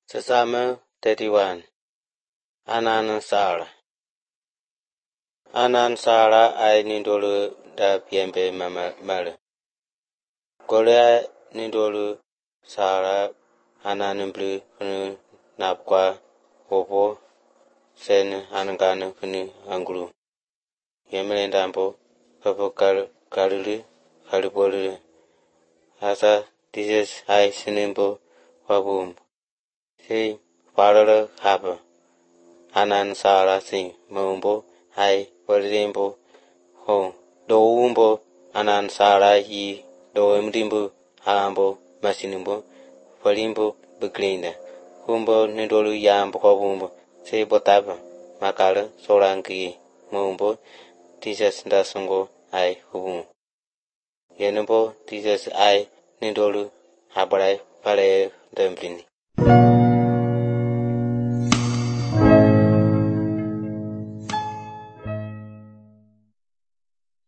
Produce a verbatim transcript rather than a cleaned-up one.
Psalm thirty-one. Anan Sara. Anan Sara ay nindolu da piembe mama Korea nindolu Sara anan blu funu napkwa popo sen anangana funu angulu. Yemele dampo papo kal kalulu kalipolu. Asa dieses ay sinimbo wabum. Si paralo hapa. Anan Sara sing maumbo ay walimbo ho doumbo anan Sara yi doumdimbo hambo masinimbo walimbo beglinda humbo nindolu yambo kobumbo se botaba makala sorangi maumbo Jesus ndasungo ay hubum yenombo Jesus ay nindolu habrai pare demblini